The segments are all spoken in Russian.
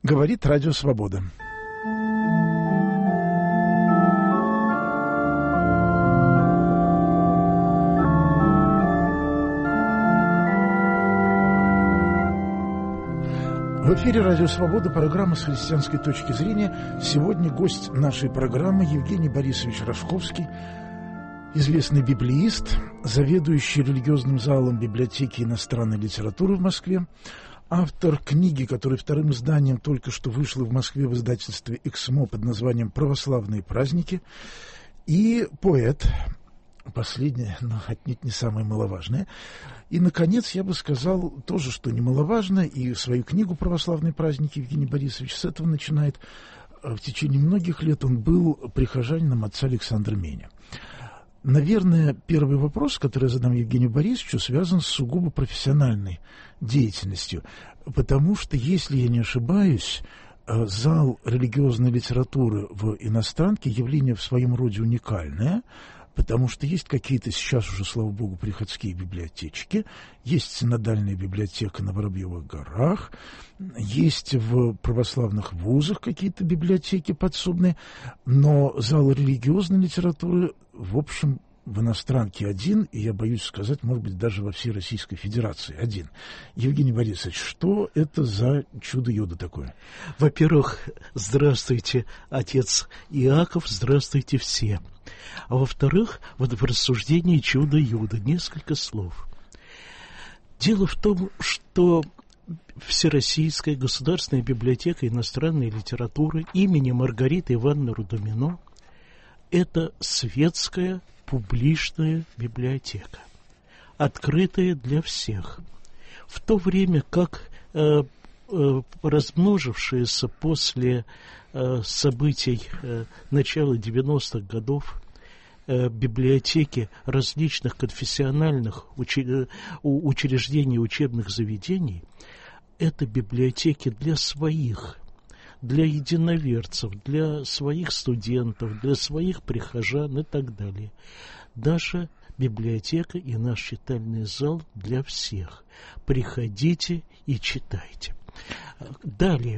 Говорит Радио Свобода. В эфире «Радио Свобода», программа «С христианской точки зрения». Сегодня гость нашей программы Евгений Борисович Рожковский, известный библеист, заведующий религиозным залом библиотеки иностранной литературы в Москве, автор книги, которая вторым изданием только что вышла в Москве в издательстве «Эксмо» под названием «Православные праздники», и поэт, последнее, но отнюдь не самое маловажное. И, наконец, я бы сказал тоже, что немаловажно, и свою книгу «Православные праздники» Евгений Борисович с этого начинает. В течение многих лет он был прихожанином отца Александра Меня. Наверное, первый вопрос, который я задам Евгению Борисовичу, связан с сугубо профессиональной деятельностью, потому что, если я не ошибаюсь, зал религиозной литературы в иностранке явление в своем роде уникальное, потому что есть какие-то сейчас уже, слава богу, приходские библиотечки, есть синодальная библиотека на Воробьевых горах, есть в православных вузах какие-то библиотеки подсобные, но зал религиозной литературы, в общем, в иностранке один, и я боюсь сказать, может быть, даже во всей Российской Федерации один. Евгений Борисович, что это за чудо-юдо такое? Во-первых, здравствуйте, отец Иаков, здравствуйте все. А во-вторых, вот в рассуждении чудо-юдо несколько слов. Дело в том, что Всероссийская государственная библиотека иностранной литературы имени Маргариты Ивановны Рудомино – это светская публичная библиотека, открытая для всех. В то время как размножившиеся после событий начала 90-х годов библиотеки различных конфессиональных учреждений, учебных заведений, это библиотеки для своих, для единоверцев, для своих студентов, для своих прихожан и так далее. Даже библиотека и наш читальный зал для всех. Приходите и читайте. Далее.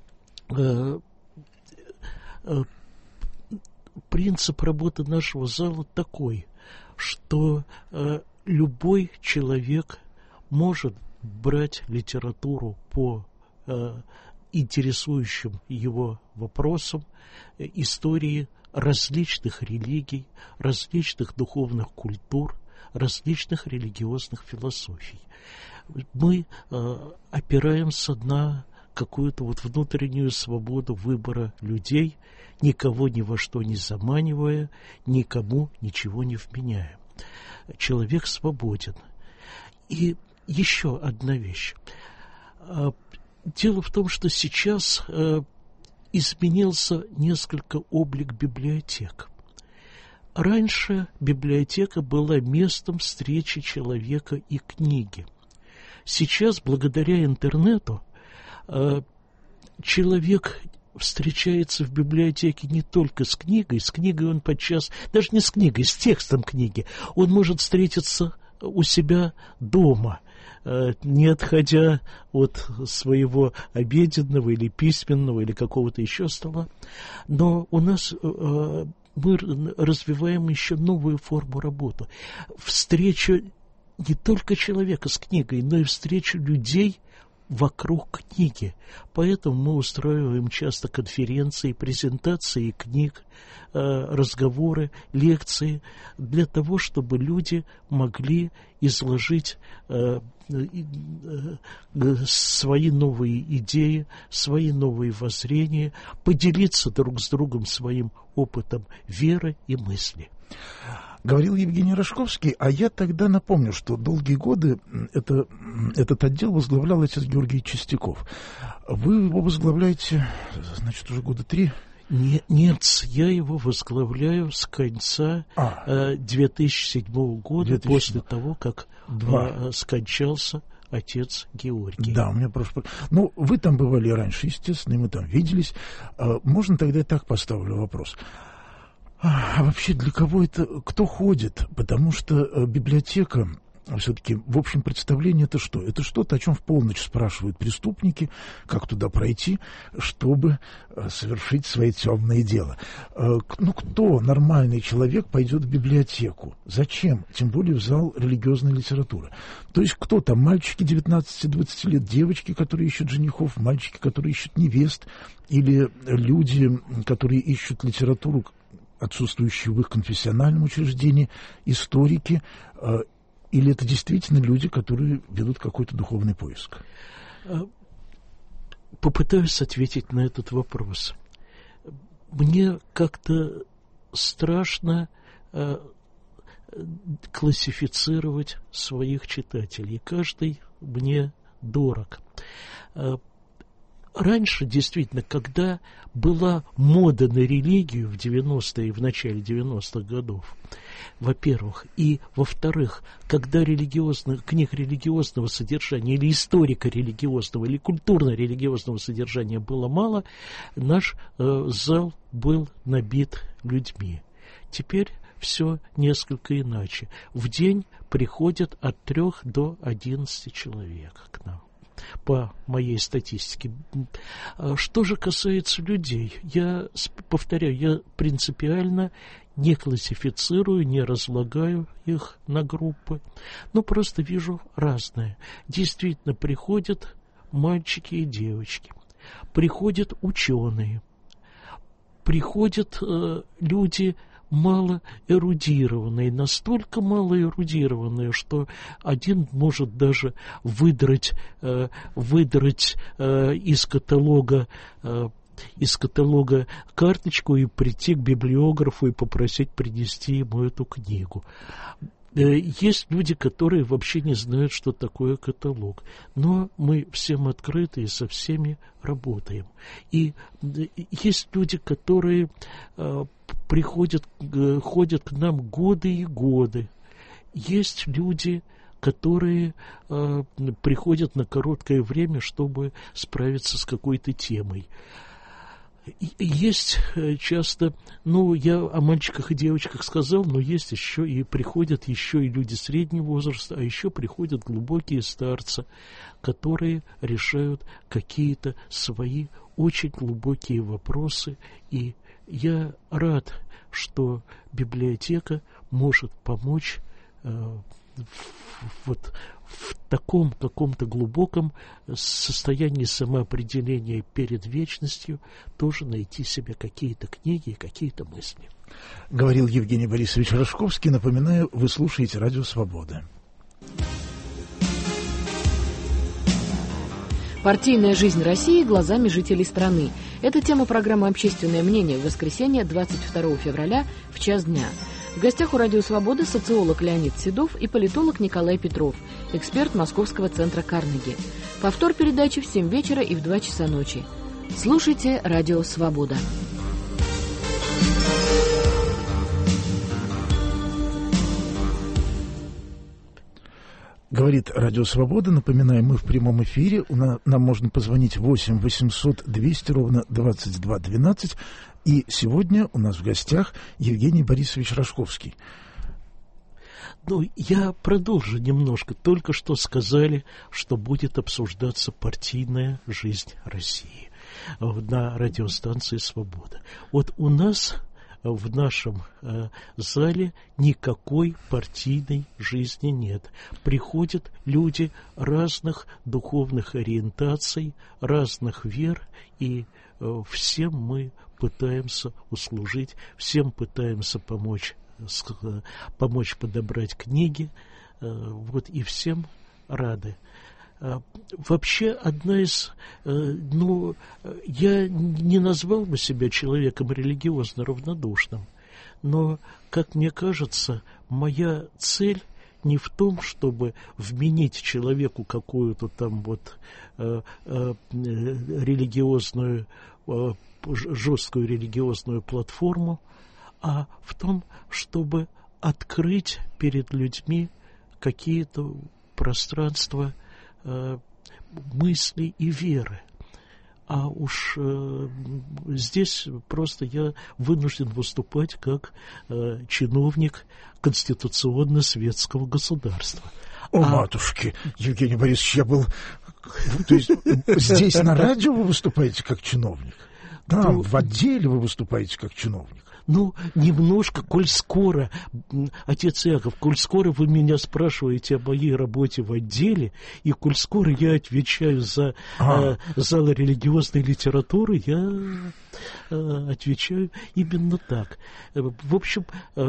Принцип работы нашего зала такой, что любой человек может брать литературу по интересующим его вопросам, истории различных религий, различных духовных культур, различных религиозных философий. Мы опираемся на какую-то вот внутреннюю свободу выбора людей, никого ни во что не заманивая, никому ничего не вменяя. Человек свободен. И еще одна вещь. Дело в том, что сейчас изменился несколько облик библиотек. Раньше библиотека была местом встречи человека и книги. Сейчас, благодаря интернету, человек встречается в библиотеке не только с книгой он подчас, даже не с книгой, с текстом книги, он может встретиться у себя дома, не отходя от своего обеденного или письменного или какого-то еще стола. Но у нас мы развиваем еще новую форму работы. Встречу не только человека с книгой, но и встречу людей вокруг книги. Поэтому мы устраиваем часто конференции, презентации книг, разговоры, лекции, для того, чтобы люди могли изложить свои новые идеи, свои новые воззрения, поделиться друг с другом своим опытом веры и мысли. Говорил Евгений Рожковский, а я тогда напомню, что долгие годы этот отдел возглавлял отец Георгий Чистяков. Вы его возглавляете, значит, уже года 3? Нет, я его возглавляю с конца 2007 года, после того, как скончался отец Георгий. Да, у меня просто... Ну, вы там бывали раньше, естественно, и мы там виделись. Можно тогда я так поставлю вопрос. А вообще для кого это, кто ходит? Потому что библиотека все-таки, в общем, представление это что? Это что-то, о чем в полночь спрашивают преступники, как туда пройти, чтобы совершить свои темные дела. Ну, кто, нормальный человек, пойдет в библиотеку? Зачем? Тем более в зал религиозной литературы. То есть кто там? Мальчики 19-20 лет, девочки, которые ищут женихов, мальчики, которые ищут невест, или люди, которые ищут литературу, отсутствующую в их конфессиональном учреждении, историки, или это действительно люди, которые ведут какой-то духовный поиск? Попытаюсь ответить на этот вопрос. Мне как-то страшно классифицировать своих читателей. Каждый мне дорог. Раньше, действительно, когда была мода на религию в 90-е и в начале 90-х годов, во-первых, и, во-вторых, когда книг религиозного содержания или историко-религиозного, или культурно-религиозного содержания было мало, наш зал был набит людьми. Теперь все несколько иначе. В день приходят от 3 до 11 человек к нам, по моей статистике. Что же касается людей, я повторяю, я принципиально не классифицирую, не разлагаю их на группы, но просто вижу разное. Действительно, приходят мальчики и девочки, приходят ученые, приходят люди малоэрудированные, настолько малоэрудированные, что один может даже выдрать из каталога карточку и прийти к библиографу и попросить принести ему эту книгу. Есть люди, которые вообще не знают, что такое каталог. Но мы всем открыты и со всеми работаем. И есть люди, которые ходят к нам годы и годы. Есть люди, которые приходят на короткое время, чтобы справиться с какой-то темой. Есть часто, я о мальчиках и девочках сказал, но есть еще и приходят еще и люди среднего возраста, а еще приходят глубокие старцы, которые решают какие-то свои очень глубокие вопросы. И я рад, что библиотека может помочь в таком каком-то глубоком состоянии самоопределения перед вечностью тоже найти себе какие-то книги и какие-то мысли. Говорил Евгений Борисович Рожковский. Напоминаю, вы слушаете Радио Свобода. Партийная жизнь России глазами жителей страны. Это тема программы «Общественное мнение» в воскресенье 22 февраля в час дня. В гостях у Радио Свобода социолог Леонид Седов и политолог Николай Петров, эксперт Московского центра Карнеги. Повтор передачи в 7 вечера и в 2 часа ночи. Слушайте Радио Свобода. Говорит Радио Свобода. Напоминаю, мы в прямом эфире. Нам можно позвонить 8 800 200 ровно 22 12. И сегодня у нас в гостях Евгений Борисович Рожковский. Я продолжу немножко. Только что сказали, что будет обсуждаться партийная жизнь России на радиостанции «Свобода». Вот у нас в нашем зале никакой партийной жизни нет. Приходят люди разных духовных ориентаций, разных вер, и всем мы пытаемся услужить, всем пытаемся помочь подобрать книги, и всем рады. Вообще, одна из... я не назвал бы себя человеком религиозно равнодушным, но, как мне кажется, моя цель не в том, чтобы вменить человеку какую-то там религиозную, жесткую религиозную платформу, а в том, чтобы открыть перед людьми какие-то пространства мысли и веры. А уж здесь просто я вынужден выступать как чиновник конституционно-светского государства. О, матушки, Евгений Борисович, я был... То есть здесь на радио вы выступаете как чиновник? Там, в отделе вы выступаете как чиновник? Ну, немножко, коль скоро, отец Яков, коль скоро вы меня спрашиваете о моей работе в отделе, и коль скоро я отвечаю за зал религиозной литературы, я отвечаю именно так. В общем,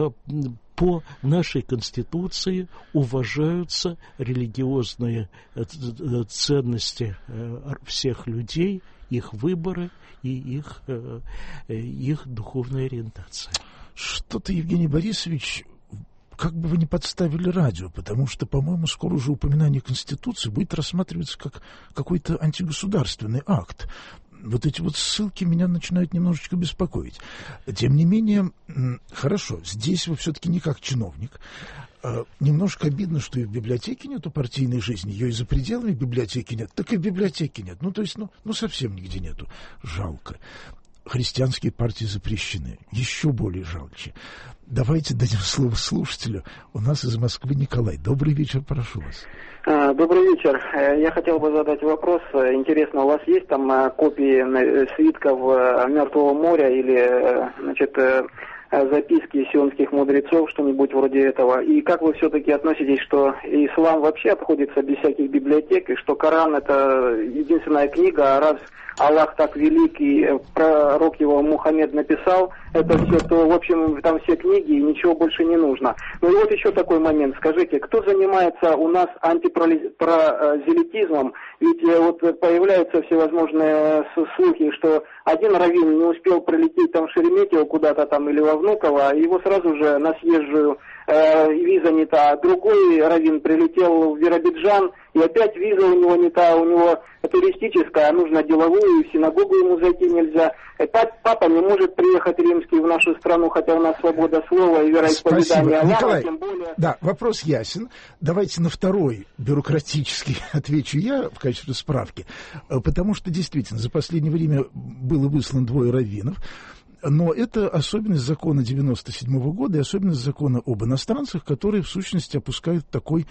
по нашей Конституции уважаются религиозные ценности всех людей, их выборы и их духовная ориентация. Что-то, Евгений Борисович, как бы вы не подставили радио, потому что, по-моему, скоро уже упоминание Конституции будет рассматриваться как какой-то антигосударственный акт. Вот эти вот ссылки меня начинают немножечко беспокоить. Тем не менее, хорошо, здесь вы все-таки не как чиновник. Немножко обидно, что и в библиотеке нету партийной жизни, ее и за пределами библиотеки нет, так и в библиотеке нет. Ну, то есть, совсем нигде нету. Жалко. Христианские партии запрещены. Еще более жалче. Давайте дадим слово слушателю. У нас из Москвы Николай. Добрый вечер, прошу вас. Добрый вечер. Я хотел бы задать вопрос. Интересно, у вас есть там копии свитков Мертвого моря или, записки сионских мудрецов, что-нибудь вроде этого? И как вы все-таки относитесь, что ислам вообще обходится без всяких библиотек, и что Коран — это единственная книга, а раз Аллах так велик, и пророк его Мухаммед написал это все, то, в общем, там все книги, и ничего больше не нужно. Ну и вот еще такой момент. Скажите, кто занимается у нас антипрозелитизмом? Ведь вот появляются всевозможные слухи, что один раввин не успел прилететь там в Шереметьево куда-то там или во Внуково, его сразу же на съезжую виза не та. Другой раввин прилетел в Биробиджан, и опять виза у него не та, у него туристическая, а нужно деловую, и в синагогу ему зайти нельзя. Папа не может приехать римский в нашу страну, хотя у нас свобода слова и вероисповедания. Спасибо. Николай, тем более... Да, вопрос ясен. Давайте на второй бюрократический отвечу я в качестве справки, потому что действительно за последнее время было выслано 2 раввинов. Но это особенность закона 97 года и особенность закона об иностранцах, которые в сущности опускают такой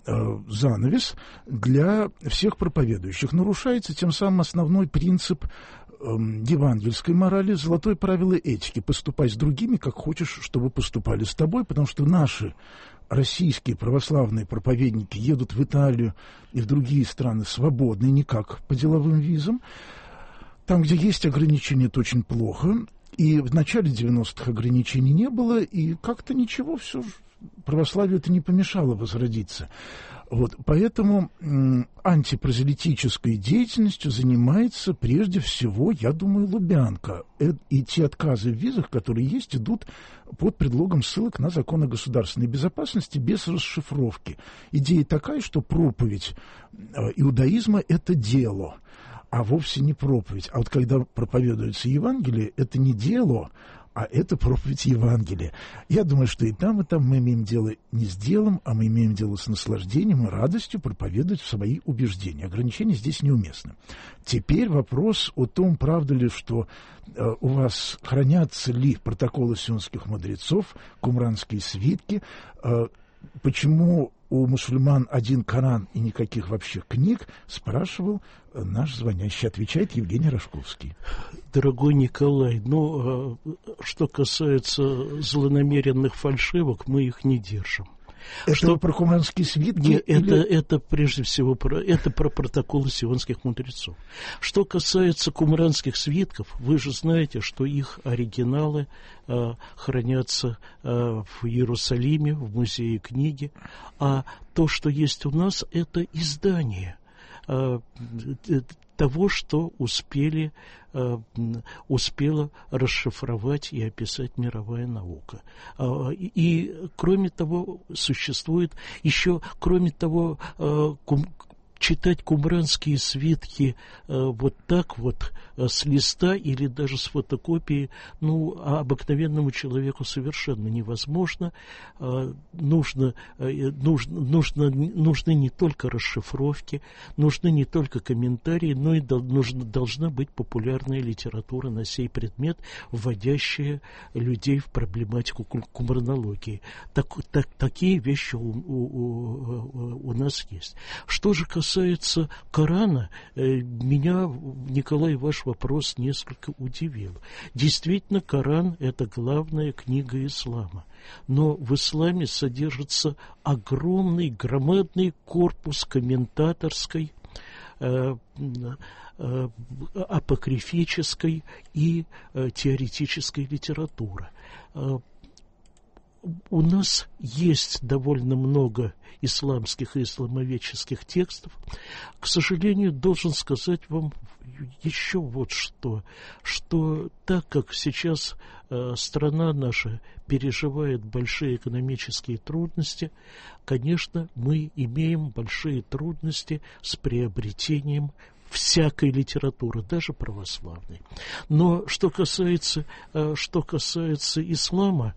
занавес для всех проповедующих. Нарушается тем самым основной принцип евангельской морали, золотое правило этики: поступай с другими, как хочешь, чтобы поступали с тобой, потому что наши российские православные проповедники едут в Италию и в другие страны свободные, никак по деловым визам. Там, где есть ограничения, это очень плохо. И в начале 90-х ограничений не было, и как-то ничего, все православию это не помешало возродиться. Вот, поэтому антипрозелитической деятельностью занимается прежде всего, я думаю, Лубянка. И те отказы в визах, которые есть, идут под предлогом ссылок на закон о государственной безопасности без расшифровки. Идея такая, что проповедь иудаизма – это дело, а вовсе не проповедь. А вот когда проповедуется Евангелие, это не дело, а это проповедь Евангелия. Я думаю, что и там мы имеем дело не с делом, а мы имеем дело с наслаждением и радостью проповедовать свои убеждения. Ограничения здесь неуместны. Теперь вопрос о том, правда ли, что у вас хранятся ли протоколы сионских мудрецов, кумранские свитки, почему у мусульман один Коран и никаких вообще книг, спрашивал наш звонящий. Отвечает Евгений Рожковский. Дорогой Николай, что касается злонамеренных фальшивок, мы их не держим. Это про кумранские свитки? Это прежде всего про протоколы сионских мудрецов. Что касается кумранских свитков, вы же знаете, что их оригиналы хранятся в Иерусалиме, в музее книги, а то, что есть у нас, это издание того, что успела расшифровать и описать мировая наука. И, кроме того, существует еще, читать кумранские свитки вот так вот с листа или даже с фотокопии, обыкновенному человеку совершенно невозможно. Нужны не только расшифровки, нужны не только комментарии, но и должна быть популярная литература на сей предмет, вводящая людей в проблематику кумранологии. Такие вещи у нас есть. Что же касается Корана, меня, Николай, ваш вопрос несколько удивил. Действительно, Коран – это главная книга ислама. Но в исламе содержится огромный, громадный корпус комментаторской, апокрифической и теоретической литературы. У нас есть довольно много исламских и исламоведческих текстов. К сожалению, должен сказать вам еще вот что так как сейчас страна наша переживает большие экономические трудности, конечно, мы имеем большие трудности с приобретением всякой литературы, даже православной. Но что касается ислама,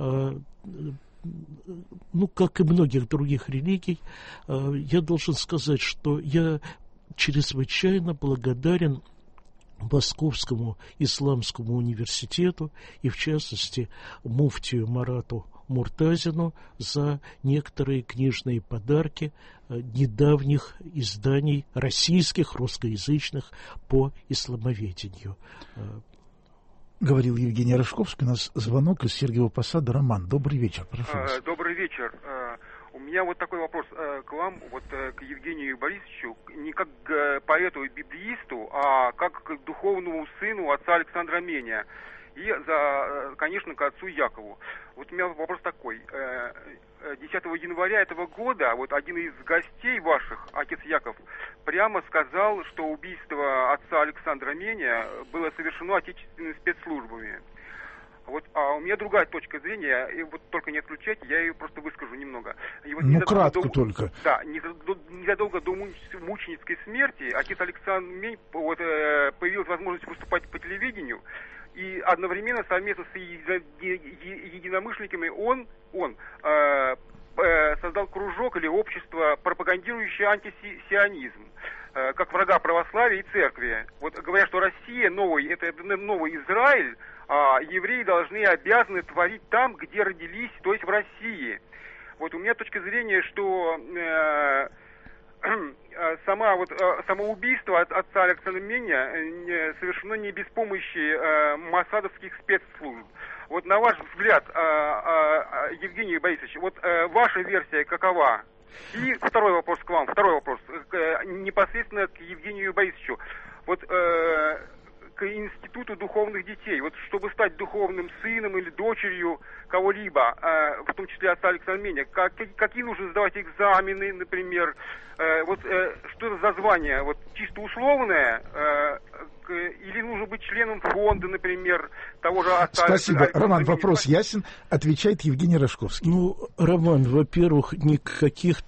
как и многих других религий, я должен сказать, что я чрезвычайно благодарен Московскому исламскому университету и, в частности, муфтию Марату Муртазину за некоторые книжные подарки недавних изданий российских, русскоязычных по исламоведению. Говорил Евгений Рожковский. У нас звонок из Сергиева Посада. Роман, добрый вечер. Прошу вас. Добрый вечер. У меня вот такой вопрос к вам, к Евгению Борисовичу, не как к поэту и библеисту, а как к духовному сыну отца Александра Мения. И, конечно, к отцу Якову. Вот у меня вопрос такой. 10 января этого года один из гостей ваших, отец Яков, прямо сказал, что убийство отца Александра Мения было совершено отечественными спецслужбами. А у меня другая точка зрения, и только не отключайте, я ее просто выскажу немного. Кратко только. Да, незадолго до мученической смерти отец Александр Мень появилась возможность выступать по телевидению, и одновременно совместно с единомышленниками он создал кружок или общество, пропагандирующее антисионизм, как врага православия и церкви. Говорят, что Россия это новый Израиль, а евреи должны и обязаны творить там, где родились, то есть в России. У меня точка зрения, что самоубийство отца Александра Мения совершено не без помощи моссадовских спецслужб. На ваш взгляд, Евгений Борисович, ваша версия какова? И второй вопрос к вам, непосредственно к Евгению Борисовичу. К институту духовных детей. Чтобы стать духовным сыном или дочерью кого-либо, в том числе отца Александра Мения, какие нужно сдавать экзамены, например, что это за звание, чисто условное, или нужно быть членом фонда, например, того же отца. Спасибо. Роман, вопрос ясен. Отвечает Евгений Рожковский. Роман, во-первых, никакой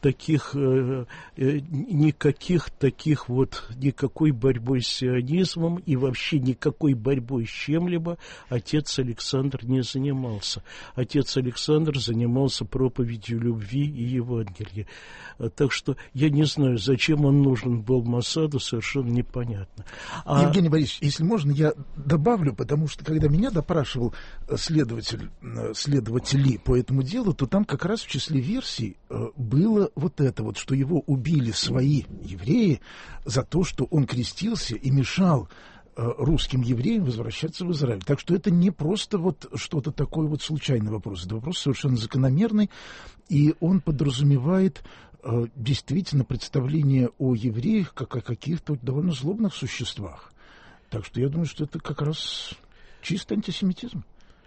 борьбой с сионизмом и вообще никакой борьбой с чем-либо отец Александр не занимался. Отец Александр занимался проповедью любви и Евангелия. Так что я не знаю, зачем он нужен был Моссаду, совершенно непонятно. Евгений Борисович, если можно, я добавлю, потому что когда меня допрашивал следователи по этому делу, то там как раз в числе версий было что его убили свои евреи за то, что он крестился и мешал русским евреям возвращаться в Израиль. Так что это не просто что-то такое случайный вопрос. Это вопрос совершенно закономерный, и он подразумевает действительно представление о евреях как о каких-то довольно злобных существах. Так что я думаю, что это как раз чистый антисемитизм.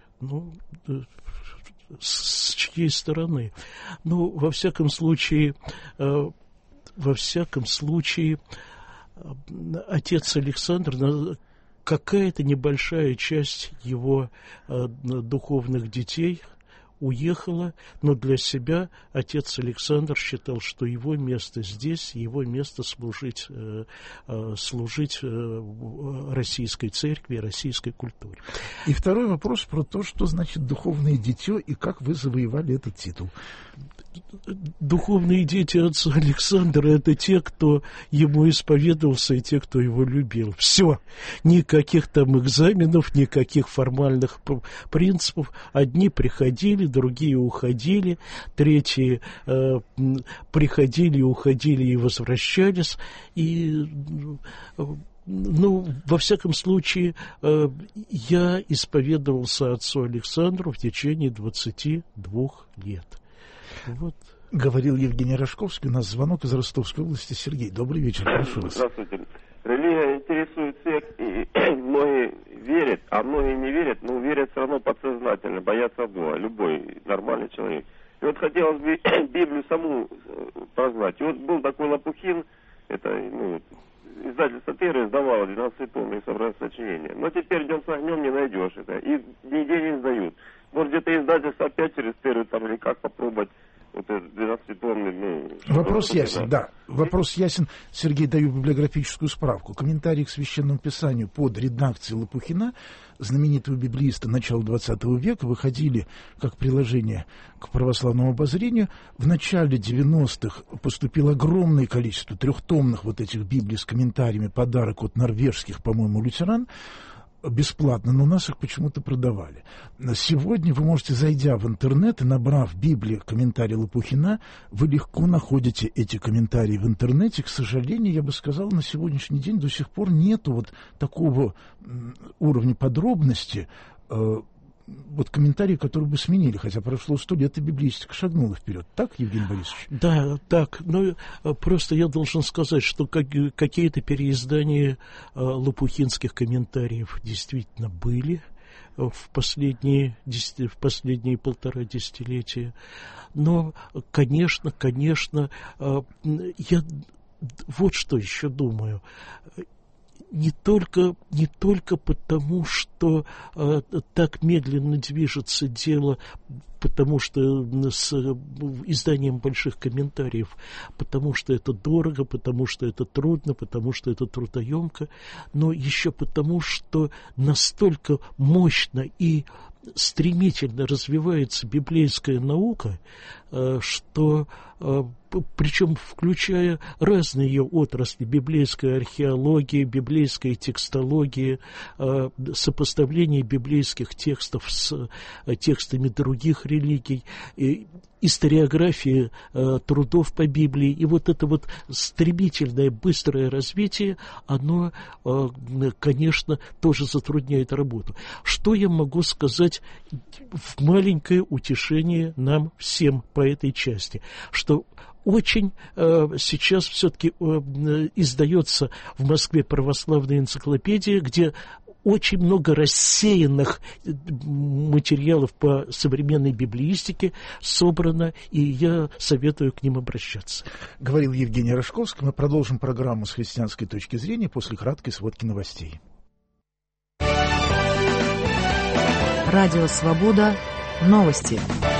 С чьей стороны? Во всяком случае, отец Александр, какая-то небольшая часть его духовных детей уехала, но для себя отец Александр считал, что его место здесь, его место служить российской церкви, российской культуре. И второй вопрос про то, что значит духовное дитё и как вы завоевали этот титул. Духовные дети отца Александра — это те, кто ему исповедовался, и те, кто его любил. Все. Никаких там экзаменов, никаких формальных принципов. Одни приходили, другие уходили, третьи приходили, уходили и возвращались. И... во всяком случае, я исповедовался отцу Александру в течение 22 лет. Вот. Говорил Евгений Рожковский. У нас звонок из Ростовской области. Сергей, добрый вечер, прошу вас. Здравствуйте. Религия интересует всех, и многие верят, а многие не верят, но верят все равно подсознательно, боятся Бога, любой нормальный человек. И вот хотелось бы Библию саму познать. И вот был такой Лопухин, это, издательство «Терра» издавало 12 том и собрать сочинения. Но теперь «Днем с огнем» не найдешь это, и нигде не издают. Может, где-то издательство опять через «Терру» там, или как попробовать вот этот 12-томный... Вопрос ясен, да. Вопрос ясен. Сергей, даю библиографическую справку. Комментарий к Священному Писанию под редакцией Лопухина, знаменитого библеиста начала XX века, выходили как приложение к православному обозрению. В начале 90-х поступило огромное количество трехтомных вот этих библий с комментариями, подарок от норвежских, по-моему, лютеран, бесплатно, но у нас их почему-то продавали. Сегодня вы можете, зайдя в интернет и набрав Библию комментарий Лопухина, вы легко находите эти комментарии в интернете. К сожалению, я бы сказал, на сегодняшний день до сих пор нету вот такого уровня подробности, вот комментарии, которые бы сменили, хотя прошло 100 лет, и библистика шагнула вперед. Так, Евгений Борисович? Да, так. Но просто я должен сказать, что какие-то переиздания лопухинских комментариев действительно были в последние полтора десятилетия. Но, конечно, я вот что еще думаю. Не только потому, что так медленно движется дело, потому что с изданием больших комментариев, потому что это дорого, потому что это трудно, потому что это трудоемко, но еще потому, что настолько мощно и стремительно развивается библейская наука, что, причем включая разные ее отрасли, библейская археология, библейская текстология, сопоставление библейских текстов с текстами других религий, историография трудов по Библии, и вот это вот стремительное, быстрое развитие, оно, конечно, тоже затрудняет работу. Что я могу сказать в маленькое утешение нам всем по этой части? Что очень сейчас все-таки издается в Москве православная энциклопедия, где очень много рассеянных материалов по современной библеистике собрано, и я советую к ним обращаться. Говорил Евгений Рожковский. Мы продолжим программу с христианской точки зрения после краткой сводки новостей. Радио «Свобода». Новости.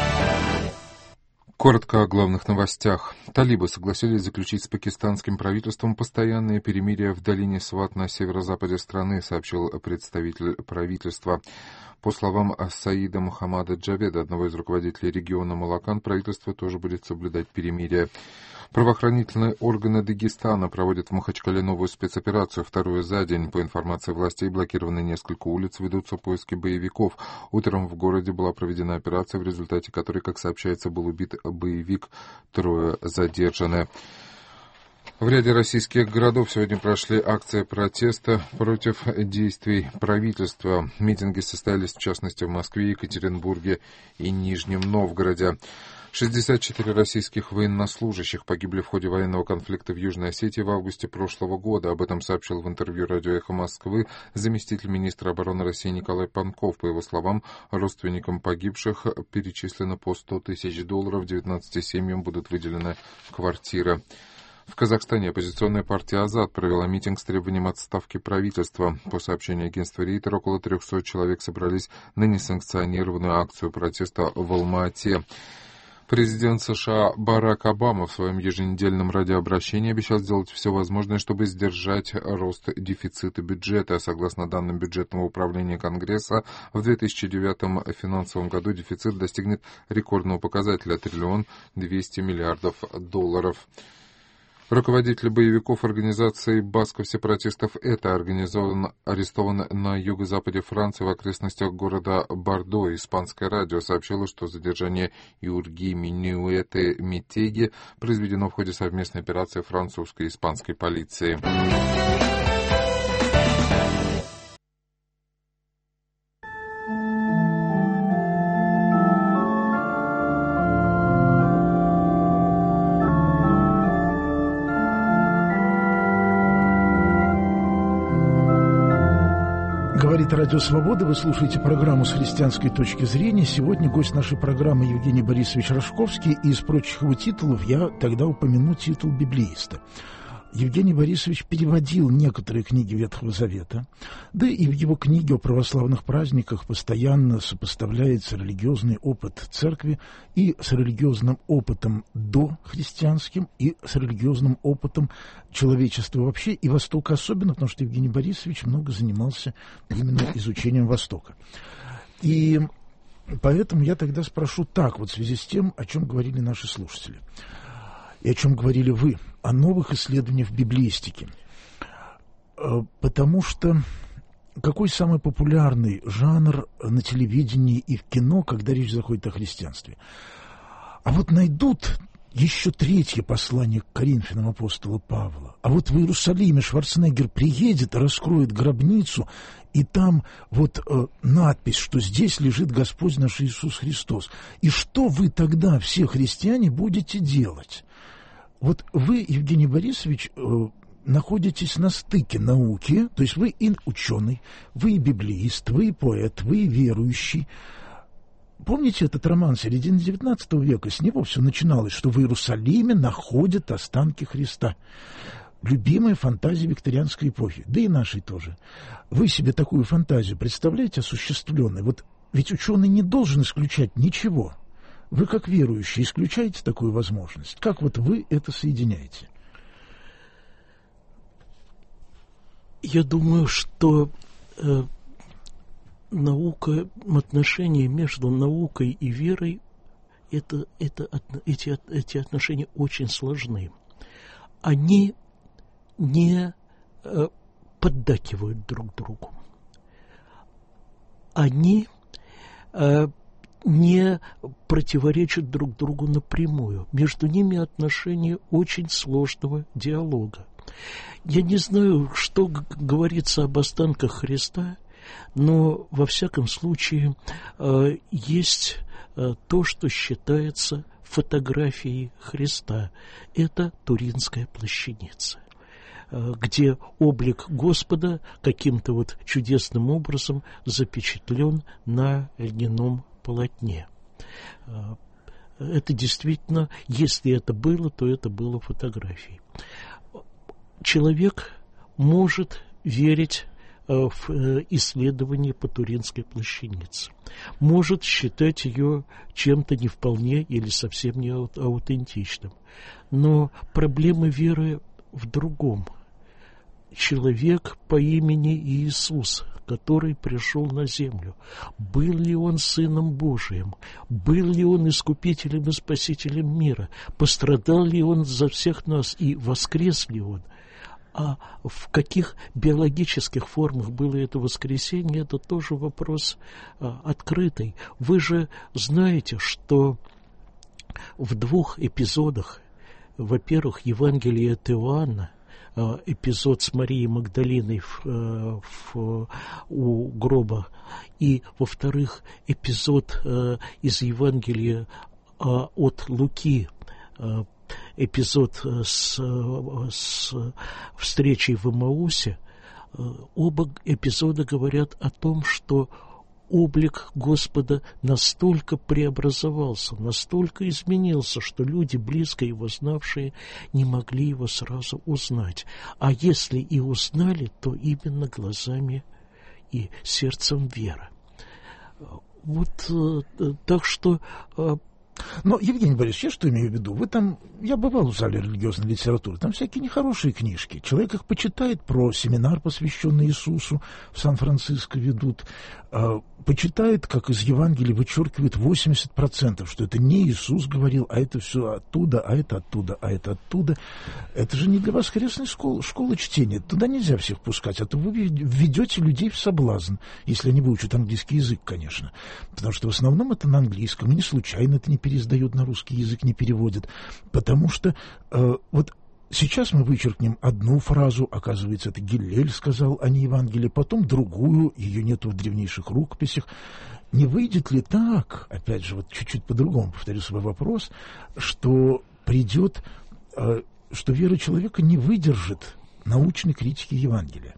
Коротко о главных новостях. Талибы согласились заключить с пакистанским правительством постоянное перемирие в долине Сват на северо-западе страны, сообщил представитель правительства. По словам Саида Мухаммада Джаведа, одного из руководителей региона Малакан, правительство тоже будет соблюдать перемирие. Правоохранительные органы Дагестана проводят в Махачкале новую спецоперацию, вторую за день. По информации властей, блокированы несколько улиц, ведутся поиски боевиков. Утром в городе была проведена операция, в результате которой, как сообщается, был убит боевик, 3 задержаны. В ряде российских городов сегодня прошли акции протеста против действий правительства. Митинги состоялись, в частности, в Москве, Екатеринбурге и Нижнем Новгороде. 64 российских военнослужащих погибли в ходе военного конфликта в Южной Осетии в августе прошлого года. Об этом сообщил в интервью радио «Эхо Москвы» заместитель министра обороны России Николай Панков. По его словам, родственникам погибших перечислено по $100 тысяч, 19 семьям будут выделены квартиры. В Казахстане оппозиционная партия «Азат» провела митинг с требованием отставки правительства. По сообщению агентства Рейтер, около 300 человек собрались на несанкционированную акцию протеста в Алма-Ате. Президент США Барак Обама в своем еженедельном радиообращении обещал сделать все возможное, чтобы сдержать рост дефицита бюджета. Согласно данным бюджетного управления Конгресса, в 2009 финансовом году дефицит достигнет рекордного показателя – $1 200 миллиардов. Руководитель боевиков организации басков-сепаратистов «ЭТА» арестован на юго-западе Франции в окрестностях города Бордо. Испанское радио сообщило, что задержание Юрги Минуэте Метеги произведено в ходе совместной операции французской и испанской полиции. Говорит Радио Свобода, вы слушаете программу «С христианской точки зрения». Сегодня гость нашей программы Евгений Борисович Рожковский, и из прочих его титулов я тогда упомяну титул библеиста. Евгений Борисович переводил некоторые книги Ветхого Завета, да и в его книге о православных праздниках постоянно сопоставляется религиозный опыт церкви и с религиозным опытом дохристианским, и с религиозным опытом человечества вообще, и Востока особенно, потому что Евгений Борисович много занимался именно изучением Востока. И поэтому я тогда спрошу так, вот в связи с тем, о чем говорили наши слушатели, и о чем говорили вы, о новых исследованиях в библеистике. Потому что какой самый популярный жанр на телевидении и в кино, когда речь заходит о христианстве? А вот найдут еще третье послание к Коринфянам апостола Павла. А вот в Иерусалиме Шварценеггер приедет, раскроет гробницу, и там вот надпись, что здесь лежит Господь наш Иисус Христос. И что вы тогда, все христиане, будете делать? Вот вы, Евгений Борисович, находитесь на стыке науки, то есть вы и ученый, вы и библеист, вы и поэт, вы и верующий. Помните этот роман середины XIX века? С него все начиналось, что в Иерусалиме находят останки Христа. Любимая фантазия викторианской эпохи, да и нашей тоже. Вы себе такую фантазию представляете осуществленной? Вот ведь ученый не должен исключать ничего. Вы, как верующий, исключаете такую возможность? Как вот вы это соединяете? Я думаю, что отношения между наукой и верой, эти отношения очень сложны. Они не поддакивают друг другу. Они не противоречат друг другу напрямую. Между ними отношения очень сложного диалога. Я не знаю, что говорится об останках Христа, но во всяком случае есть то, что считается фотографией Христа. Это Туринская плащаница, где облик Господа каким-то вот чудесным образом запечатлен на льняном полотне. Это действительно, если это было, то это было фотографией. Человек может верить в исследование по Туринской плащанице, может считать ее чем-то не вполне или совсем не аутентичным. Но проблема веры в другом. Человек по имени Иисус, который пришел на землю, был ли он Сыном Божиим, был ли он Искупителем и Спасителем мира, пострадал ли он за всех нас и воскрес ли он? А в каких биологических формах было это воскресение, это тоже вопрос открытый. Вы же знаете, что в двух эпизодах, во-первых, Евангелие от Иоанна, эпизод с Марией Магдалиной у гроба, и, во-вторых, эпизод из Евангелия от Луки, эпизод с встречей в Эмаусе, оба эпизода говорят о том, что облик Господа настолько преобразовался, настолько изменился, что люди, близко его знавшие, не могли его сразу узнать. А если и узнали, то именно глазами и сердцем веры. Вот так что... Но, Евгений Борисович, я что имею в виду? Я бывал в зале религиозной литературы, там всякие нехорошие книжки. Человек их почитает, про семинар, посвященный Иисусу, в Сан-Франциско ведут, почитает, как из Евангелия вычеркивает 80%, что это не Иисус говорил, а это все оттуда, а это оттуда, а это оттуда. Это же не для воскресной школы чтения. Туда нельзя всех пускать, а то вы введете людей в соблазн, если они выучат английский язык, конечно. Потому что в основном это на английском, и не случайно это не переиздают на русский язык, не переводят. Потому что вот сейчас мы вычеркнем одну фразу, оказывается, это Гиллель сказал, а не Евангелие, потом другую, ее нету в древнейших рукописях. Не выйдет ли так, опять же, вот чуть-чуть по-другому повторю свой вопрос, что придет, что вера человека не выдержит научной критики Евангелия?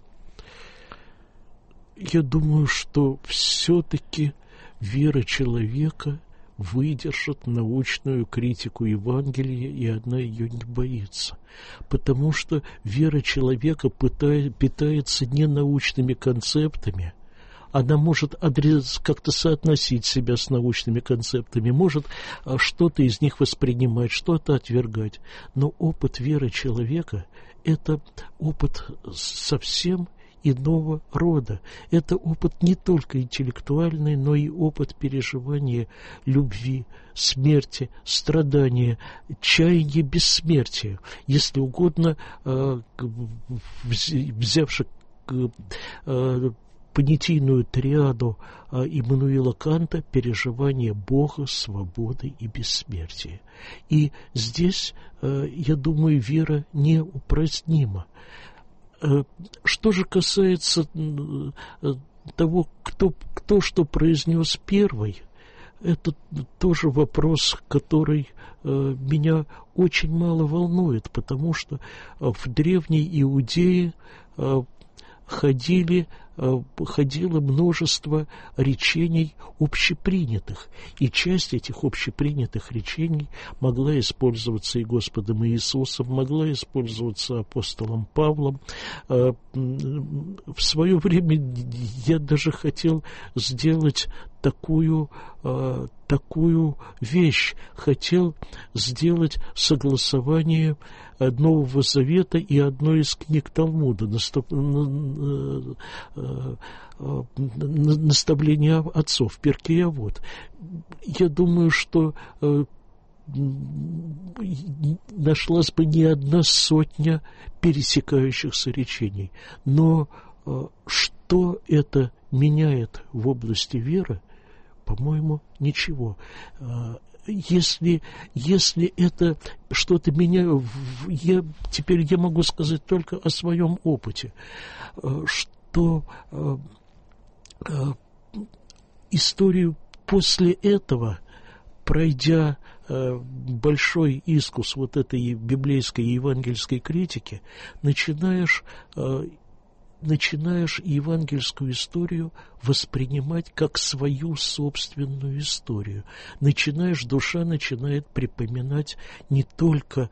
Я думаю, что все-таки вера человека выдержит научную критику Евангелия, и она ее не боится. Потому что вера человека питается не научными концептами. Она может как-то соотносить себя с научными концептами, может что-то из них воспринимать, что-то отвергать. Но опыт веры человека – это опыт совсем иного рода. Это опыт не только интеллектуальный, но и опыт переживания любви, смерти, страдания, чаяния бессмертия. Если угодно, взявши понятийную триаду Иммануила Канта, переживание Бога, свободы и бессмертия. И здесь, я думаю, вера неупразднима. Что же касается того, кто что произнес первый, это тоже вопрос, который меня очень мало волнует, потому что в Древней Иудее ходило множество речений общепринятых, и часть этих общепринятых речений могла использоваться и Господом Иисусом, могла использоваться апостолом Павлом. В свое время я даже хотел сделать такую вещь, хотел сделать согласование Нового Завета и одной из книг Талмуда, наставления отцов, Перкей Авот. Я думаю, что нашлась бы не одна сотня пересекающихся речений. Но что это меняет в области веры, по-моему, ничего. Если это что-то меняет, теперь я могу сказать только о своем опыте, что историю после этого, пройдя большой искус вот этой библейской и евангельской критики, начинаешь евангельскую историю воспринимать как свою собственную историю. Душа начинает припоминать не только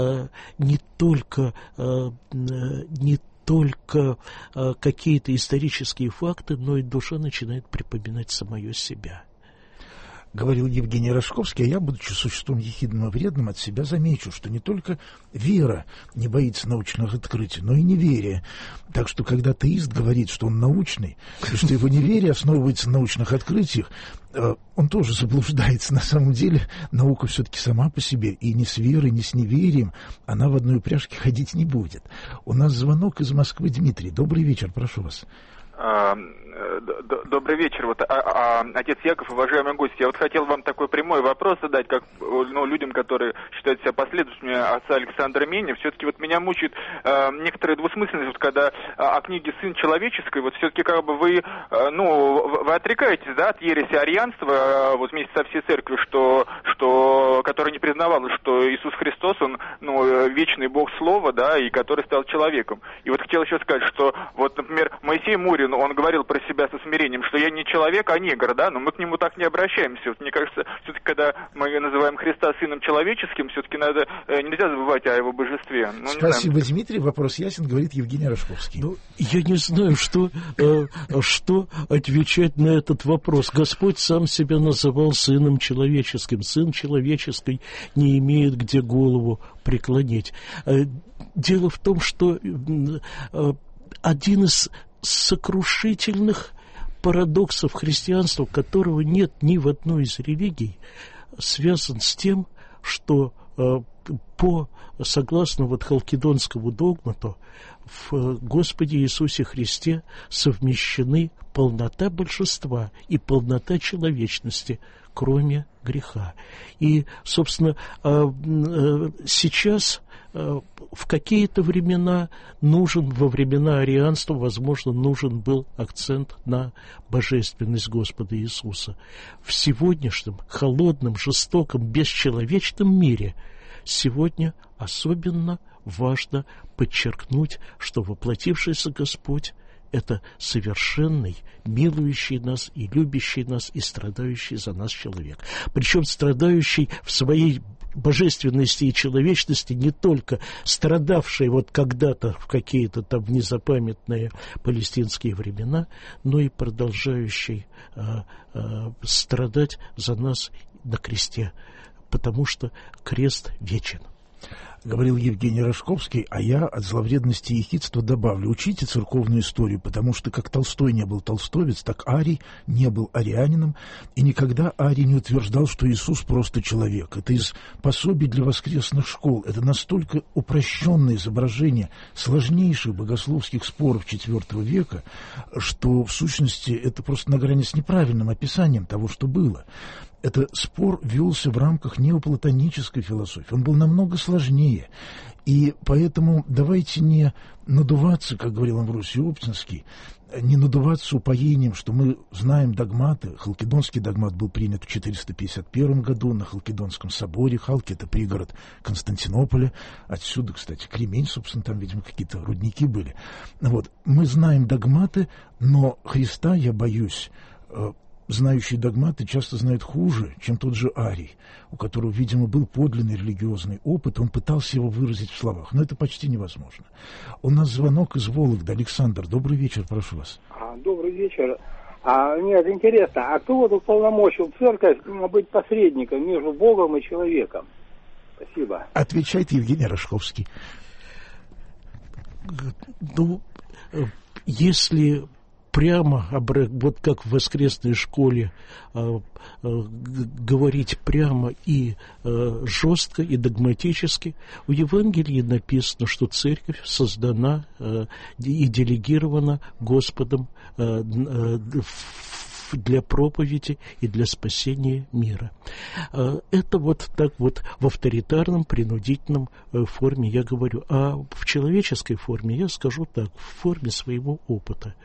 какие-то исторические факты, но и душа начинает припоминать самое себя. Говорил Евгений Рожковский, а я, будучи существом ехидным и вредным, от себя замечу, что не только вера не боится научных открытий, но и неверие. Так что, когда атеист говорит, что он научный, и что его неверие основывается на научных открытиях, он тоже заблуждается. На самом деле наука все-таки сама по себе, и ни с верой, ни с неверием она в одной упряжке ходить не будет. У нас звонок из Москвы. Дмитрий, добрый вечер, прошу вас. Добрый вечер, отец Яков, уважаемые гости. Я хотел вам такой прямой вопрос задать, как людям, которые считают себя последователями отца Александра Меня. Все-таки меня мучает некоторая двусмысленность, когда о книге «Сын человеческий», все-таки вы отрекаетесь, от ереси арианства, вместе со всей церковью, которая не признавала, что Иисус Христос, он вечный Бог Слова, и который стал человеком. И хотел еще сказать, что например, Моисей Мури Библии, он говорил про себя со смирением, что я не человек, а негр, да, но мы к нему так не обращаемся. Вот, мне кажется, все-таки, когда мы называем Христа Сыном Человеческим, все-таки нельзя забывать о его божестве. Спасибо, Дмитрий. Вопрос ясен, говорит Евгений Рожковский. Я не знаю, что отвечать на этот вопрос. Господь сам себя называл Сыном Человеческим. Сын Человеческий не имеет где голову преклонить. Дело в том, что один из сокрушительных парадоксов христианства, которого нет ни в одной из религий, связан с тем, что согласно халкидонскому догмату, в Господе Иисусе Христе совмещены полнота божества и полнота человечности, кроме греха. И, собственно, сейчас в какие-то времена во времена арианства, возможно, нужен был акцент на божественность Господа Иисуса. В сегодняшнем холодном, жестоком, бесчеловечном мире сегодня особенно важно подчеркнуть, что воплотившийся Господь — это совершенный, милующий нас и любящий нас и страдающий за нас человек. Причем страдающий в своей божественности и человечности, не только страдавший когда-то в какие-то там незапамятные палестинские времена, но и продолжающий страдать за нас на кресте, потому что крест вечен. Говорил Евгений Рожковский, а я от зловредности и ехидства добавлю: учите церковную историю, потому что как Толстой не был толстовец, так Арий не был арианином, и никогда Арий не утверждал, что Иисус просто человек. Это из пособий для воскресных школ. Это настолько упрощенное изображение сложнейших богословских споров IV века, что в сущности это просто на грани с неправильным описанием того, что было. Этот спор велся в рамках неоплатонической философии. Он был намного сложнее. И поэтому давайте не надуваться, как говорил Амвросий Оптинский, не надуваться упоением, что мы знаем догматы. Халкидонский догмат был принят в 451 году на Халкидонском соборе. Халки — это пригород Константинополя. Отсюда, кстати, Кремень, собственно, там, видимо, какие-то рудники были. Мы знаем догматы, но Христа, я боюсь, знающие догматы часто знают хуже, чем тот же Арий, у которого, видимо, был подлинный религиозный опыт, он пытался его выразить в словах, но это почти невозможно. У нас звонок из Вологды. Александр, добрый вечер, прошу вас. Добрый вечер. Мне интересно, а кто уполномочил церковь быть посредником между Богом и человеком? Спасибо. Отвечает Евгений Рожковский. Если прямо, как в воскресной школе, говорить прямо и жестко, и догматически, в Евангелии написано, что церковь создана и делегирована Господом для проповеди и для спасения мира. Это так в авторитарном, принудительном форме я говорю. А в человеческой форме я скажу так, в форме своего опыта.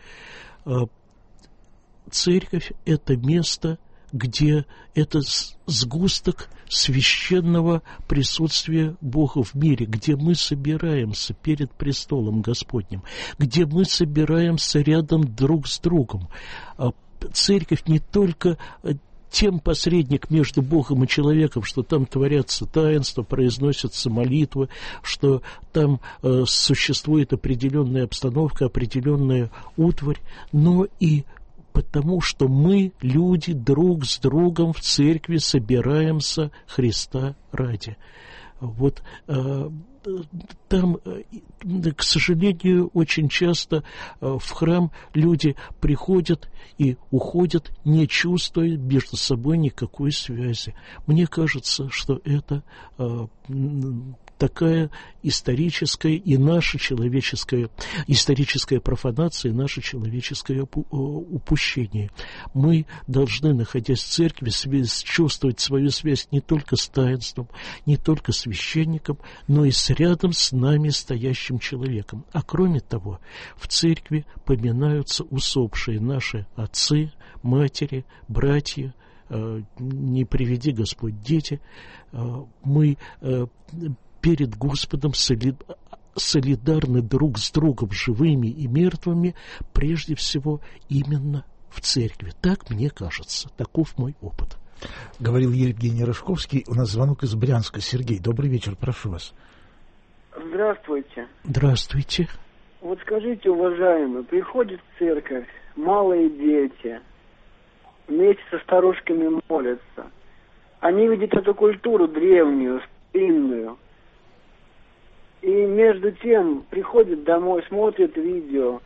Церковь — это место, где это сгусток священного присутствия Бога в мире, где мы собираемся перед престолом Господним, где мы собираемся рядом друг с другом. Церковь не только тем посредник между Богом и человеком, что там творятся таинства, произносятся молитвы, что там существует определенная обстановка, определенная утварь, но и потому, что мы, люди, друг с другом в церкви собираемся Христа ради. Там, к сожалению, очень часто в храм люди приходят и уходят, не чувствуя между собой никакой связи. Мне кажется, что это такая историческая и наша человеческая, историческая профанация и наше человеческое упущение. Мы должны, находясь в церкви, чувствовать свою связь не только с таинством, не только с священником, но и с рядом с нами стоящим человеком. А кроме того, в церкви поминаются усопшие наши отцы, матери, братья, не приведи Господь дети. Мы перед Господом солидарны друг с другом, живыми и мертвыми, прежде всего именно в церкви. Так мне кажется, таков мой опыт. Говорил Евгений Рожковский. У нас звонок из Брянска. Сергей, добрый вечер, прошу вас. Здравствуйте. Здравствуйте. Вот скажите, уважаемые, приходят в церковь малые дети, вместе со старушками молятся. Они видят эту культуру древнюю, старинную. И между тем приходят домой, смотрят видео.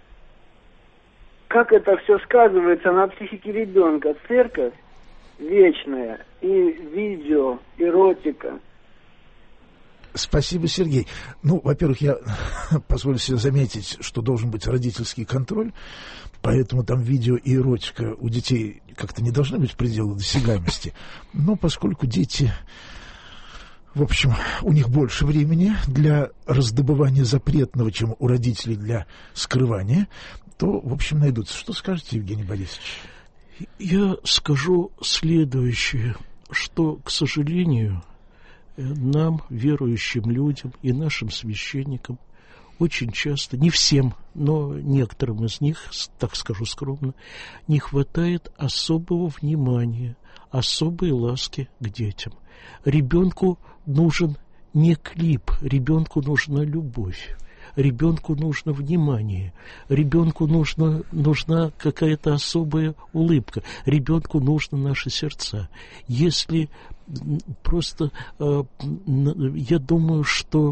Как это все сказывается на психике ребенка? Церковь вечная, и видео, эротика. Спасибо, Сергей. Ну, во-первых, я позволю себе заметить, что должен быть родительский контроль, поэтому там видео и эротика у детей как-то не должны быть в пределах досягаемости. Но поскольку дети, в общем, у них больше времени для раздобывания запретного, чем у родителей для скрывания, то, в общем, найдутся. Что скажете, Евгений Борисович? Я скажу следующее, что, к сожалению, нам, верующим людям и нашим священникам, очень часто, не всем, но некоторым из них, так скажу скромно, не хватает особого внимания, особой ласки к детям. Ребенку нужен не клип, ребенку нужна любовь. Ребенку нужно внимание, ребенку нужна какая-то особая улыбка, ребенку нужны наши сердца. Если просто, я думаю, что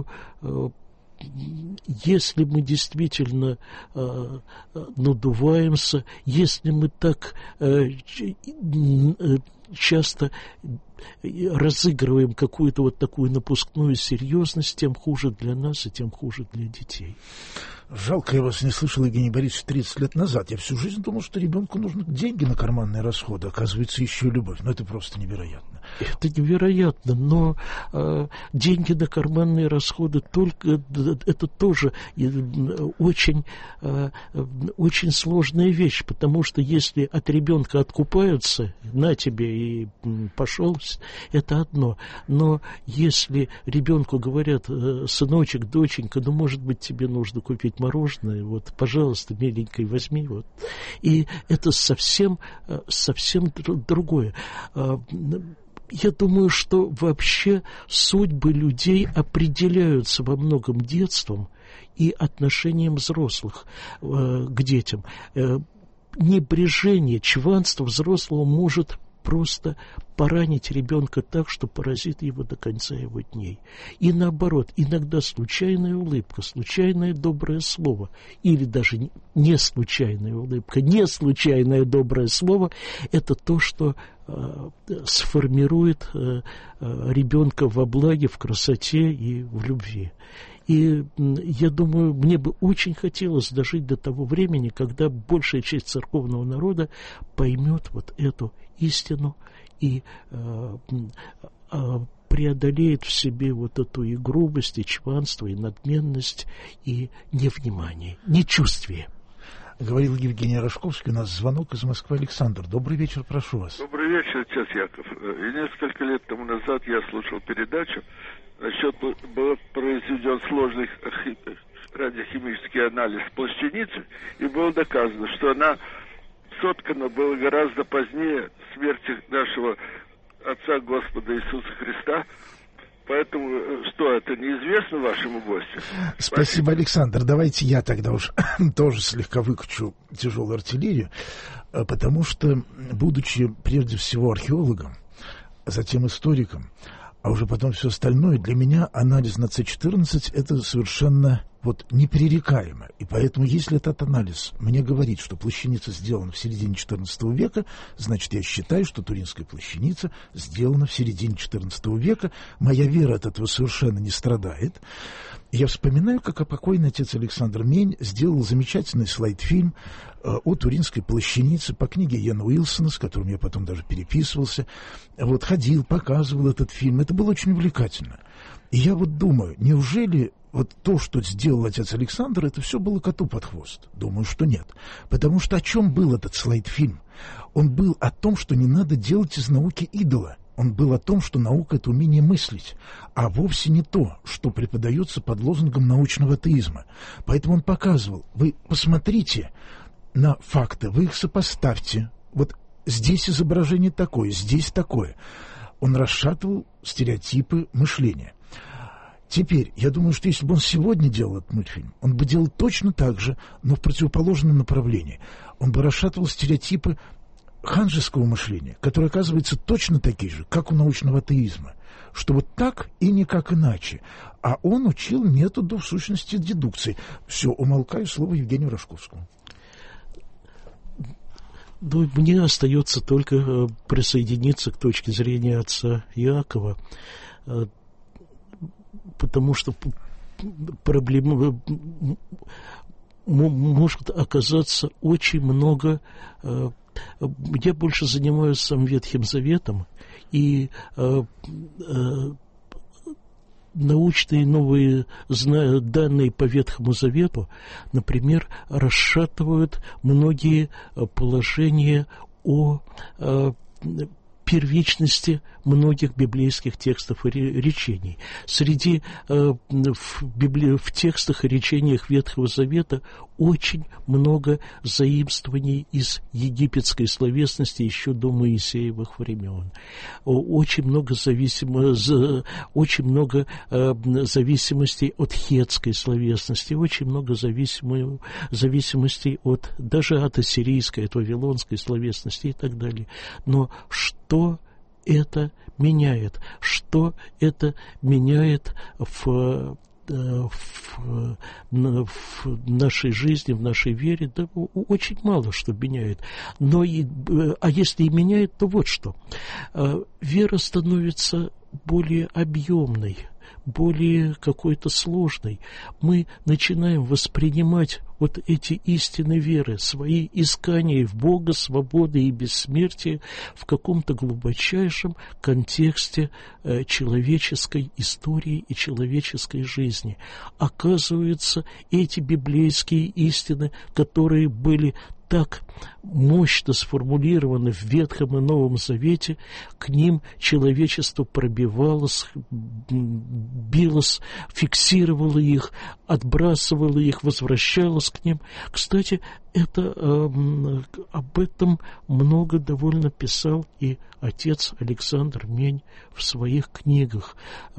если мы действительно надуваемся, если мы так часто разыгрываем какую-то вот такую напускную серьезность, тем хуже для нас и тем хуже для детей. Жалко, я вас не слышал, Евгений Борисович, 30 лет назад. Я всю жизнь думал, что ребенку нужны деньги на карманные расходы. Оказывается, еще и любовь. Но это просто невероятно. Это невероятно, но деньги на карманные расходы только это тоже очень, очень сложная вещь, потому что если от ребенка откупаются, на тебе и пошел, это одно. Но если ребенку говорят: сыночек, доченька, ну, может быть, тебе нужно купить мороженое, вот, пожалуйста, миленькой, возьми, вот. И это совсем другое. Я думаю, что вообще судьбы людей определяются во многом детством и отношением взрослых к детям. Небрежение, чванство взрослого может просто поранить ребенка так, что поразит его до конца его дней. И наоборот, иногда случайная улыбка, случайное доброе слово, или даже не случайная улыбка, не случайное доброе слово, это то, что сформирует ребенка во благе, в красоте и в любви. И я думаю, мне бы очень хотелось дожить до того времени, когда большая часть церковного народа поймет вот эту истину и преодолеет в себе вот эту и грубость, и чванство, и надменность, и невнимание, нечувствие. Говорил Евгений Рожковский. У нас звонок из Москвы. Александр, добрый вечер, прошу вас. Добрый вечер, отец Яков. И несколько лет тому назад я слушал передачу. Насчет был произведен сложный радиохимический анализ плащаницы, и было доказано, что она соткана была гораздо позднее смерти нашего Отца Господа Иисуса Христа. Поэтому, что это неизвестно вашему гостю? Спасибо, Александр. Давайте я тогда уж тоже слегка выкачу тяжелую артиллерию, потому что, будучи прежде всего археологом, а затем историком, а уже потом все остальное, для меня анализ на С14 это совершенно вот непререкаемо. И поэтому, если этот анализ мне говорит, что плащаница сделана в середине XIV века, значит, я считаю, что Туринская плащаница сделана в середине XIV века. Моя вера от этого совершенно не страдает. Я вспоминаю, как покойный отец Александр Мень сделал замечательный слайд-фильм о Туринской плащанице по книге Яна Уилсона, с которым я потом даже переписывался. Вот, ходил, показывал этот фильм. Это было очень увлекательно. И я вот думаю, неужели вот то, что сделал отец Александр, это все было коту под хвост? Думаю, что нет. Потому что о чем был этот слайд-фильм? Он был о том, что не надо делать из науки идола. Он был о том, что наука — это умение мыслить, а вовсе не то, что преподается под лозунгом научного атеизма. Поэтому он показывал: вы посмотрите на факты, вы их сопоставьте. Вот здесь изображение такое, здесь такое. Он расшатывал стереотипы мышления. Теперь, я думаю, что если бы он сегодня делал этот мультфильм, он бы делал точно так же, но в противоположном направлении. Он бы расшатывал стереотипы ханжеского мышления, которые, оказывается, точно такие же, как у научного атеизма, что вот так и никак иначе. А он учил методу, в сущности, дедукции. Все, умолкаю, слово Евгению Рожковскому. Ну, мне остается только присоединиться к точке зрения отца Иакова, потому что проблема может оказаться очень много. Я больше занимаюсь сам Ветхим Заветом, и научные новые данные по Ветхому Завету, например, расшатывают многие положения о первичности многих библейских текстов и речений. Среди в текстах и речениях Ветхого Завета очень много заимствований из египетской словесности еще до Моисеевых времен. Очень много зависимостей от хетской словесности, очень много зависимостей даже от ассирийской, от вавилонской словесности и так далее. Но что это меняет? Что это меняет в нашей жизни, в нашей вере? Да, очень мало что меняет. А если и меняет, то вот что. Вера становится более объемной, более какой-то сложной. Мы начинаем воспринимать вот эти истины веры, свои искания в Бога, свободы и бессмертия в каком-то глубочайшем контексте человеческой истории и человеческой жизни. Оказывается, эти библейские истины, которые были так мощно сформулированы в Ветхом и Новом Завете, к ним человечество пробивалось, билось, фиксировало их, отбрасывало их, возвращалось к ним. Кстати, об этом много довольно писал и отец Александр Мень в своих книгах.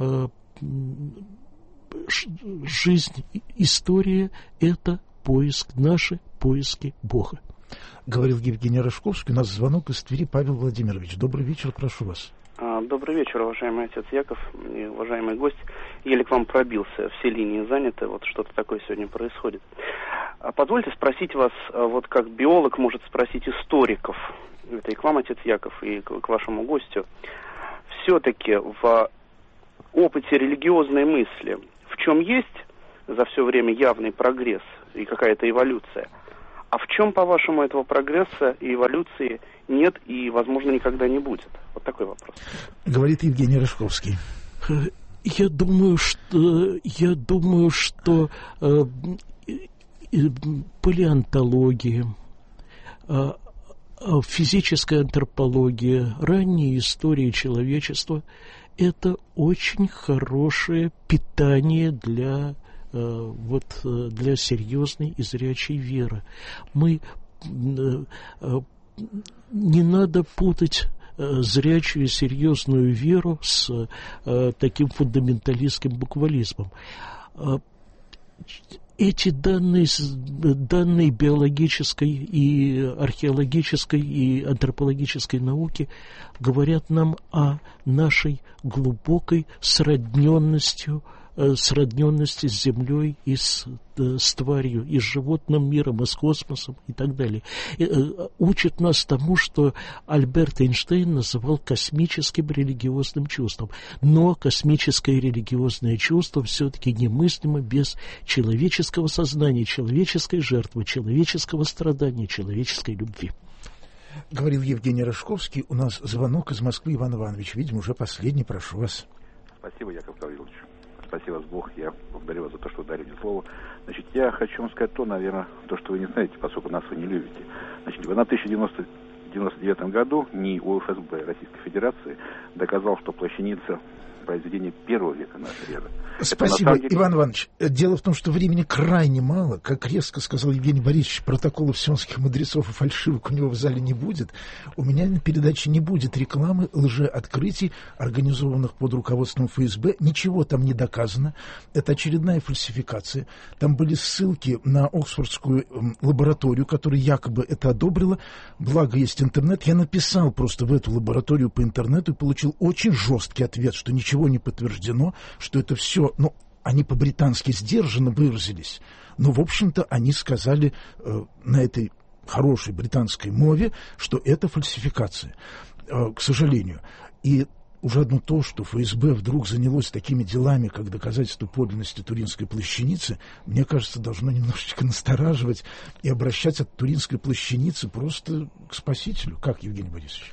Жизнь, история — это поиск, наши поиски Бога. Говорил Евгений Рожковский. У нас звонок из Твери. Павел Владимирович. Добрый вечер, прошу вас. Добрый вечер, уважаемый отец Яков и уважаемый гость. Еле к вам пробился, все линии заняты, вот что-то такое сегодня происходит. Позвольте спросить вас, вот как биолог может спросить историков, это и к вам, отец Яков, и к вашему гостю, все-таки в опыте религиозной мысли, в чем есть за все время явный прогресс и какая-то эволюция, а в чем, по-вашему, этого прогресса и эволюции нет и, возможно, никогда не будет? Вот такой вопрос. Говорит Евгений Рожковский. Я думаю, что палеонтология, физическая антропология, ранние истории человечества — это очень хорошее питание для серьезной и зрячей веры. Не надо путать зрячую и серьезную веру с таким фундаменталистским буквализмом. Эти данные биологической и археологической и антропологической науки говорят нам о нашей глубокой сродненности с Землей и с тварью, и с животным миром, и с космосом, и так далее. Учат нас тому, что Альберт Эйнштейн называл космическим религиозным чувством. Но космическое религиозное чувство все-таки немыслимо без человеческого сознания, человеческой жертвы, человеческого страдания, человеческой любви. Говорил Евгений Рожковский. У нас звонок из Москвы. Иван Иванович, видимо, уже последний. Прошу вас. Спасибо, Яков Гаврилович. Спасибо вас, Бог. Я благодарю вас за то, что вы дали мне слово. Значит, я хочу вам сказать наверное, то, что вы не знаете, поскольку нас вы не любите. Значит, в 1090 в 1999 году НИИ УФСБ Российской Федерации доказал, что плащаница произведение первого века нашей эры. Спасибо, Иван Иванович. Дело в том, что времени крайне мало. Как резко сказал Евгений Борисович, протоколов сионских мудрецов и фальшивок у него в зале не будет. У меня на передаче не будет рекламы лжеоткрытий, организованных под руководством ФСБ. Ничего там не доказано. Это очередная фальсификация. Там были ссылки на Оксфордскую лабораторию, которая якобы это одобрила. Благо есть интернет. Я написал просто в эту лабораторию по интернету и получил очень жесткий ответ, что ничего не подтверждено, что это все, они по-британски сдержанно выразились, но, в общем-то, они сказали на этой хорошей британской мове, что это фальсификация, к сожалению. И уже одно то, что ФСБ вдруг занялось такими делами, как доказательство подлинности Туринской плащаницы, мне кажется, должно немножечко настораживать и обращать от Туринской плащаницы просто к Спасителю. Как, Евгений Борисович?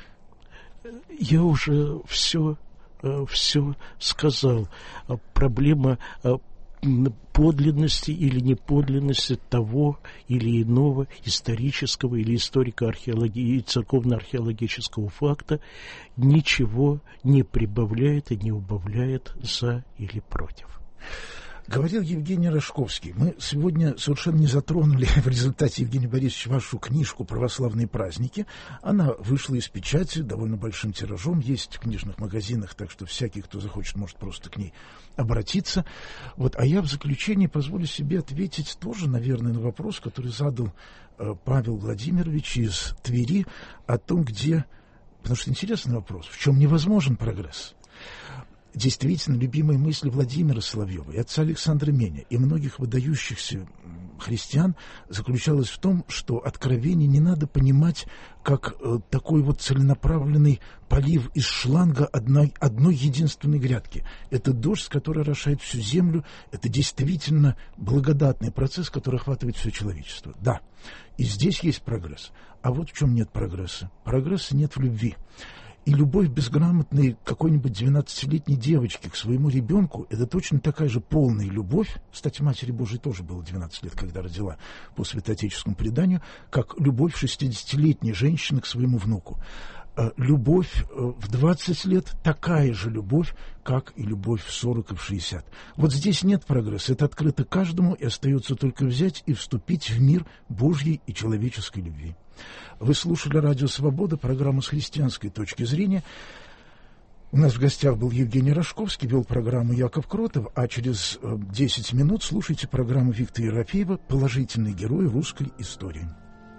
Я уже все сказал. Проблема подлинности или неподлинности того или иного исторического или историко-археологического и церковно-археологического факта ничего не прибавляет и не убавляет за или против. Говорил Евгений Рожковский. Мы сегодня совершенно не затронули в результате, Евгений Борисович, вашу книжку «Православные праздники». Она вышла из печати довольно большим тиражом, есть в книжных магазинах, так что всякий, кто захочет, может просто к ней обратиться. А я в заключении позволю себе ответить тоже, наверное, на вопрос, который задал Павел Владимирович из Твери, о том, где... Потому что интересный вопрос, в чем невозможен прогресс. Действительно, любимые мысли Владимира Соловьева и отца Александра Меня и многих выдающихся христиан заключалась в том, что откровение не надо понимать как такой целенаправленный полив из шланга одной единственной грядки. Это дождь, который орошает всю землю, это действительно благодатный процесс, который охватывает все человечество. Да, и здесь есть прогресс. А вот в чем нет прогресса. Прогресса нет в любви. И любовь безграмотной какой-нибудь 12-летней девочки к своему ребенку – это точно такая же полная любовь. Кстати, Матери Божией тоже было 12 лет, когда родила по святоотеческому преданию, как любовь 60-летней женщины к своему внуку. Любовь в 20 лет – такая же любовь, как и любовь в 40 и в 60. Вот здесь нет прогресса. Это открыто каждому, и остается только взять и вступить в мир Божьей и человеческой любви. Вы слушали «Радио Свобода», программу «С христианской точки зрения». У нас в гостях был Евгений Рожковский, вел программу Яков Кротов, а через 10 минут слушайте программу Виктора Ерофеева «Положительный герой русской истории».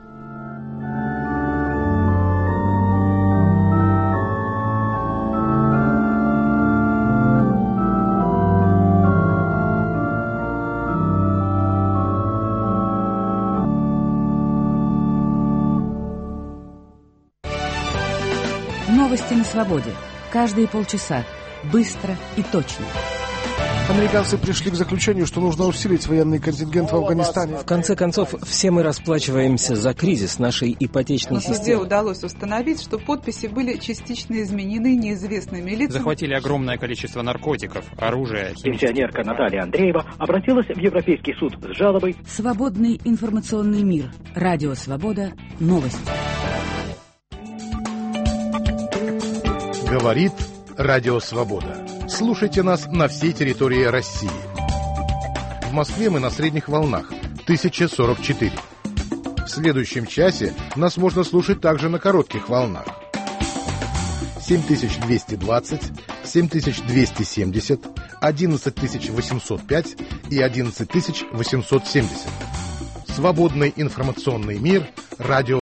Новости на свободе. Каждые полчаса. Быстро и точно. Американцы пришли к заключению, что нужно усилить военный контингент в Афганистане. В конце концов, все мы расплачиваемся за кризис нашей ипотечной системы. На суде удалось установить, что подписи были частично изменены неизвестными лицами. Захватили огромное количество наркотиков, оружия. Пенсионерка Наталья Андреева обратилась в Европейский суд с жалобой. Свободный информационный мир. Радио Свобода. Новости. Говорит Радио Свобода. Слушайте нас на всей территории России. В Москве мы на средних волнах 1044. В следующем часе нас можно слушать также на коротких волнах 7220, 7270, 11805 и 11870. Свободный информационный мир. Радио